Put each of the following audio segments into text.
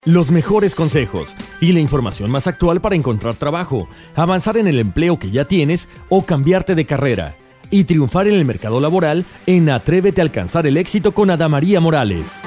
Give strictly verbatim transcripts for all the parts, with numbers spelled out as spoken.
Los mejores consejos y la información más actual para encontrar trabajo, avanzar en el empleo que ya tienes o cambiarte de carrera y triunfar en el mercado laboral en Atrévete a alcanzar el éxito con Adamaría Morales.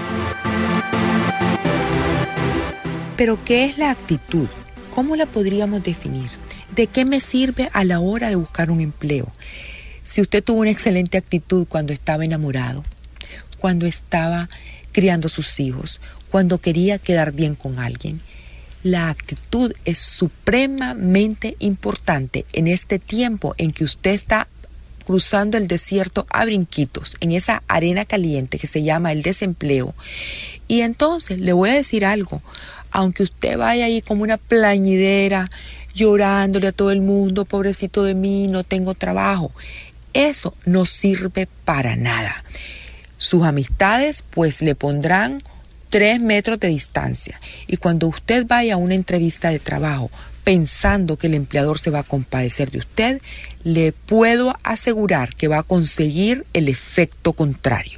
Pero, ¿qué es la actitud? ¿Cómo la podríamos definir? ¿De qué me sirve a la hora de buscar un empleo? Si usted tuvo una excelente actitud cuando estaba enamorado, cuando estaba criando sus hijos, cuando quería quedar bien con alguien, la actitud es supremamente importante en este tiempo en que usted está cruzando el desierto a brinquitos, en esa arena caliente que se llama el desempleo. Y entonces le voy a decir algo, aunque usted vaya ahí como una plañidera, llorándole a todo el mundo, pobrecito de mí, no tengo trabajo, eso no sirve para nada. Sus amistades pues le pondrán tres metros de distancia, y cuando usted vaya a una entrevista de trabajo pensando que el empleador se va a compadecer de usted, le puedo asegurar que va a conseguir el efecto contrario.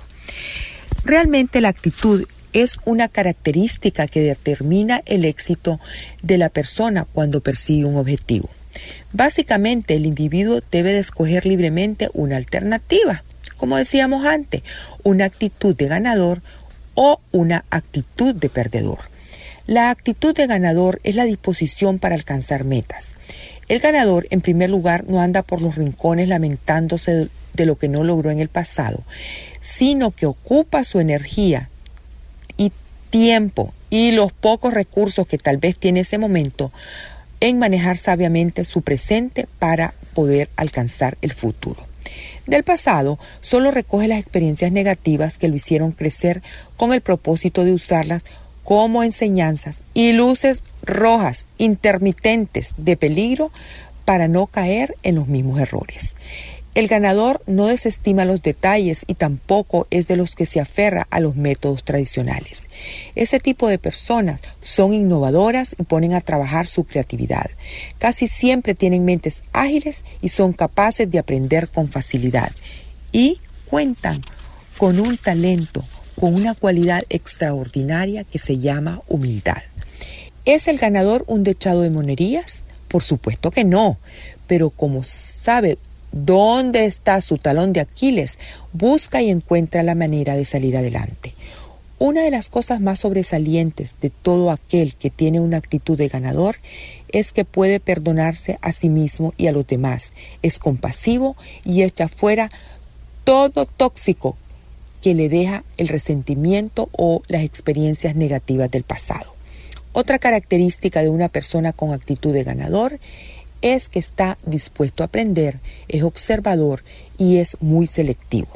Realmente la actitud es una característica que determina el éxito de la persona cuando persigue un objetivo. Básicamente, el individuo debe de escoger libremente una alternativa, como decíamos antes, una actitud de ganador o una actitud de perdedor. La actitud de ganador es la disposición para alcanzar metas. El ganador, en primer lugar, no anda por los rincones lamentándose de lo que no logró en el pasado, sino que ocupa su energía y tiempo y los pocos recursos que tal vez tiene ese momento en manejar sabiamente su presente para poder alcanzar el futuro. Del pasado, solo recoge las experiencias negativas que lo hicieron crecer con el propósito de usarlas como enseñanzas y luces rojas intermitentes de peligro para no caer en los mismos errores. El ganador no desestima los detalles y tampoco es de los que se aferra a los métodos tradicionales. Ese tipo de personas son innovadoras y ponen a trabajar su creatividad. Casi siempre tienen mentes ágiles y son capaces de aprender con facilidad. Y cuentan con un talento, con una cualidad extraordinaria que se llama humildad. ¿Es el ganador un dechado de monerías? Por supuesto que no, pero como sabe dónde está su talón de Aquiles, busca y encuentra la manera de salir adelante. Una de las cosas más sobresalientes de todo aquel que tiene una actitud de ganador es que puede perdonarse a sí mismo y a los demás, es compasivo y echa fuera todo tóxico que le deja el resentimiento o las experiencias negativas del pasado. Otra característica de una persona con actitud de ganador es que está dispuesto a aprender, es observador y es muy selectivo.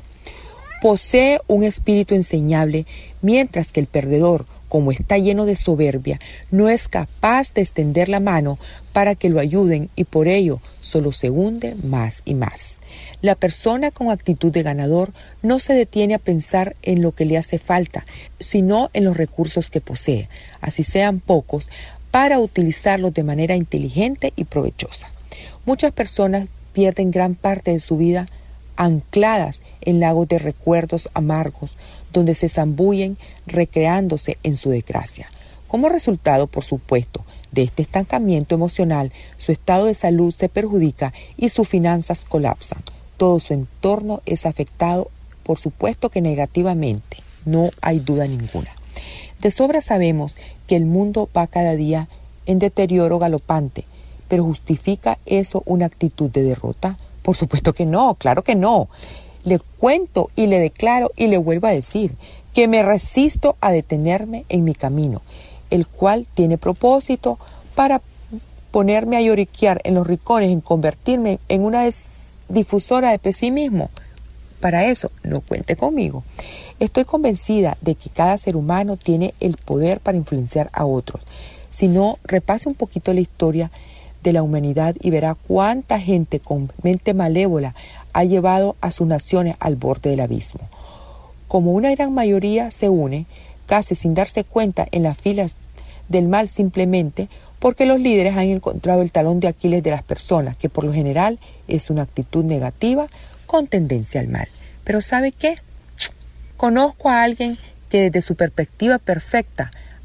Posee un espíritu enseñable, mientras que el perdedor, como está lleno de soberbia, no es capaz de extender la mano para que lo ayuden y por ello solo se hunde más y más. La persona con actitud de ganador no se detiene a pensar en lo que le hace falta, sino en los recursos que posee, así sean pocos, para utilizarlos de manera inteligente y provechosa. Muchas personas pierden gran parte de su vida ancladas en lagos de recuerdos amargos, donde se zambullen recreándose en su desgracia. Como resultado, por supuesto, de este estancamiento emocional, su estado de salud se perjudica y sus finanzas colapsan. Todo su entorno es afectado, por supuesto que negativamente, no hay duda ninguna. De sobra sabemos que el mundo va cada día en deterioro galopante, pero ¿justifica eso una actitud de derrota? Por supuesto que no, claro que no. Le cuento y le declaro y le vuelvo a decir que me resisto a detenerme en mi camino, el cual tiene propósito para ponerme a lloriquear en los rincones, en convertirme en una difusora de pesimismo. Para eso no cuente conmigo. Estoy convencida de que cada ser humano tiene el poder para influenciar a otros. Si no, repase un poquito la historia de la humanidad y verá cuánta gente con mente malévola ha llevado a sus naciones al borde del abismo. Como una gran mayoría se une, casi sin darse cuenta, en las filas del mal simplemente porque los líderes han encontrado el talón de Aquiles de las personas, que por lo general es una actitud negativa con tendencia al mal. Pero ¿sabe qué? Conozco a alguien que desde su perspectiva perfecta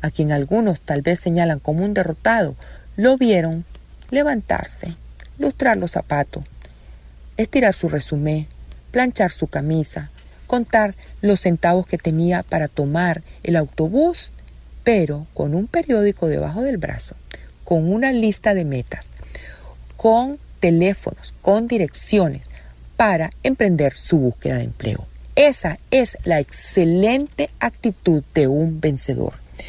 a quien algunos tal vez señalan como un derrotado, lo vieron levantarse, lustrar los zapatos, estirar su resumé, planchar su camisa, contar los centavos que tenía para tomar el autobús, pero con un periódico debajo del brazo, con una lista de metas, con teléfonos, con direcciones para emprender su búsqueda de empleo. Esa es la excelente actitud de un vencedor.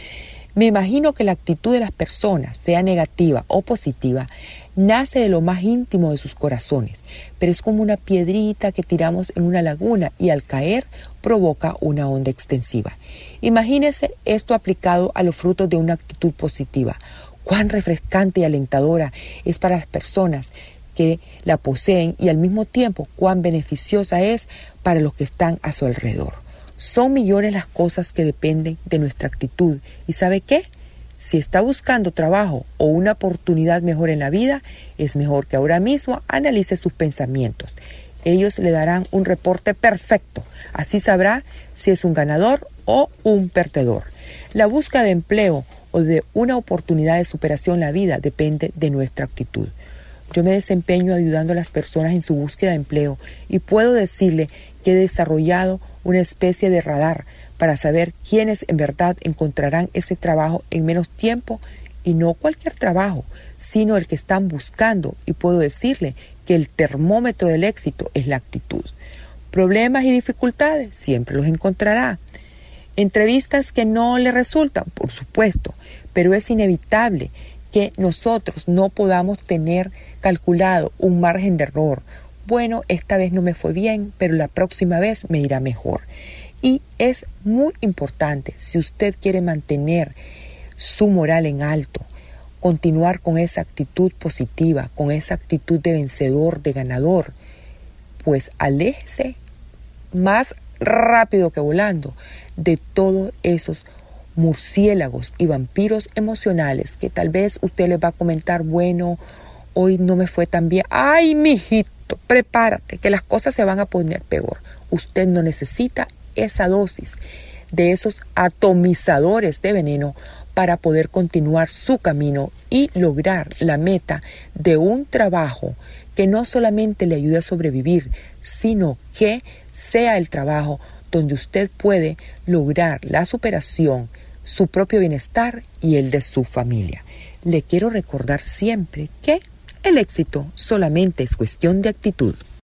Me imagino que la actitud de las personas, sea negativa o positiva, nace de lo más íntimo de sus corazones, pero es como una piedrita que tiramos en una laguna y al caer provoca una onda extensiva. Imagínese esto aplicado a los frutos de una actitud positiva. Cuán refrescante y alentadora es para las personas que la poseen y al mismo tiempo cuán beneficiosa es para los que están a su alrededor. Son millones las cosas que dependen de nuestra actitud. ¿Y sabe qué? Si está buscando trabajo o una oportunidad mejor en la vida, es mejor que ahora mismo analice sus pensamientos. Ellos le darán un reporte perfecto. Así sabrá si es un ganador o un perdedor. La búsqueda de empleo o de una oportunidad de superación en la vida depende de nuestra actitud. Yo me desempeño ayudando a las personas en su búsqueda de empleo y puedo decirle que he desarrollado una especie de radar para saber quiénes en verdad encontrarán ese trabajo en menos tiempo y no cualquier trabajo, sino el que están buscando, y puedo decirle que el termómetro del éxito es la actitud. Problemas y dificultades siempre los encontrará. Entrevistas que no le resultan, por supuesto, pero es inevitable que nosotros no podamos tener calculado un margen de error. Bueno, esta vez no me fue bien, pero la próxima vez me irá mejor. Y es muy importante, si usted quiere mantener su moral en alto, continuar con esa actitud positiva, con esa actitud de vencedor, de ganador, pues aléjese más rápido que volando de todos esos murciélagos y vampiros emocionales que tal vez usted les va a comentar, bueno, hoy no me fue tan bien. ¡Ay, mijito, prepárate, que las cosas se van a poner peor! Usted no necesita esa dosis de esos atomizadores de veneno para poder continuar su camino y lograr la meta de un trabajo que no solamente le ayude a sobrevivir, sino que sea el trabajo donde usted puede lograr la superación, su propio bienestar y el de su familia. Le quiero recordar siempre que el éxito solamente es cuestión de actitud.